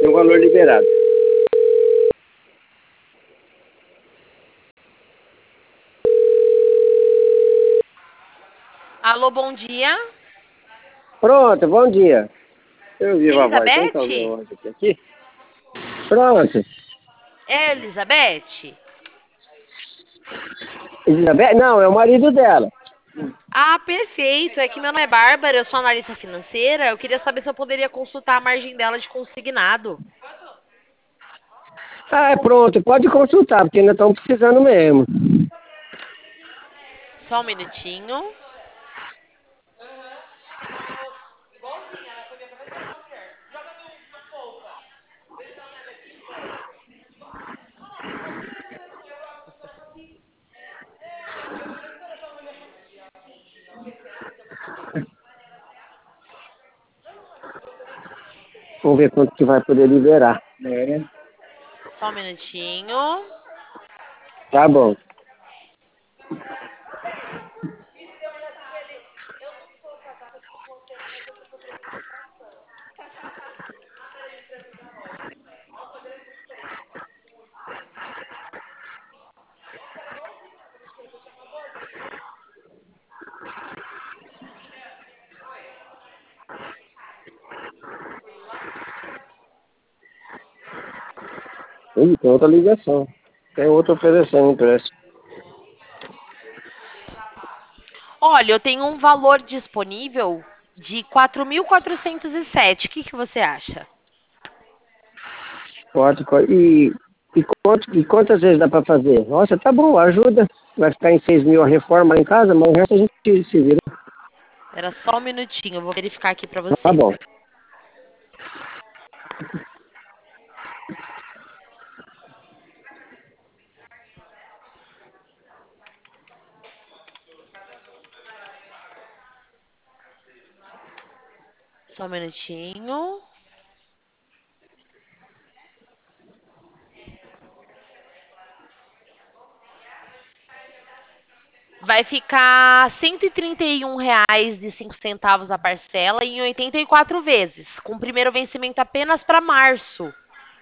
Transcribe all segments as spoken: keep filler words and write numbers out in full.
Tem um valor liberado. Alô, bom dia. Pronto, bom dia. Eu ouvi a voz, Elizabeth? tenta ouvir a voz aqui. aqui. Pronto. É Elizabeth? Elizabeth? Não, é o marido dela. Ah, perfeito. É que meu nome é Bárbara, eu sou analista financeira. Eu queria saber se eu poderia consultar a margem dela de consignado. Ah, é pronto, pode consultar, porque ainda estão precisando mesmo. Só um minutinho. Vamos ver quanto que vai poder liberar. É. Só um minutinho. Tá bom. Ih, tem outra ligação. Tem outra oferecendo empréstimo. Olha, eu tenho um valor disponível de quatro mil quatrocentos e sete. O que que você acha? Pode, pode. E, e, quanto, e quantas vezes dá para fazer? Nossa, tá bom, ajuda. Vai ficar em seis mil a reforma lá em casa, mas o resto a gente se vira. Era só um minutinho, eu vou verificar aqui pra Tá você. bom. Só um minutinho. Vai ficar cento e trinta e um reais e cinco centavos a parcela em oitenta e quatro vezes, com o primeiro vencimento apenas para março.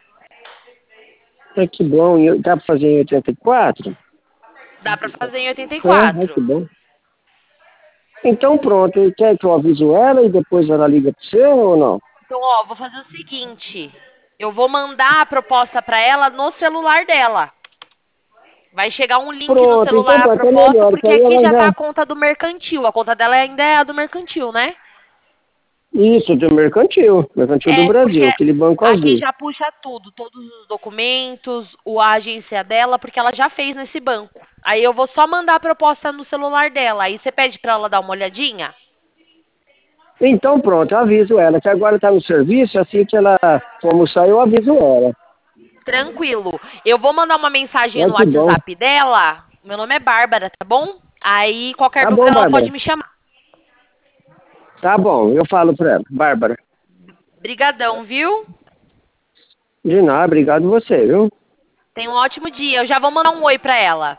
É que bom. E dá para fazer em oitenta e quatro? Dá para fazer em oitenta e É, é que quatro. bom. Então pronto, quer que eu aviso ela e depois ela liga para você ou não? Então, ó, vou fazer o seguinte, eu vou mandar a proposta para ela no celular dela. Vai chegar um link no Pronto, então celular a pronto, é proposta, melhor, que porque aí aqui ela já tá já... a conta do mercantil. A conta dela ainda é a do mercantil, né? Isso, do mercantil, mercantil do É, porque Brasil, aquele banco aqui azul. já puxa tudo, todos os documentos, o, a agência dela, porque ela já fez nesse banco. Aí eu vou só mandar a proposta no celular dela. Aí você pede para ela dar uma olhadinha? Então pronto, eu aviso ela, que agora está no serviço, assim que ela for almoçar, eu aviso ela. Tranquilo. Eu vou mandar uma mensagem É no que bom. WhatsApp dela. Meu nome é Bárbara, tá bom? Aí qualquer Tá dúvida bom, ela Bárbara. pode me chamar. Tá bom, eu falo para ela. Bárbara, Brigadão, viu? de nada, obrigado você, viu? Tenha um ótimo dia. Eu já vou mandar um oi para ela.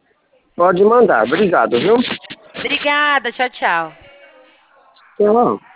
Pode mandar, obrigado, viu? Obrigada, tchau, tchau. Tchau.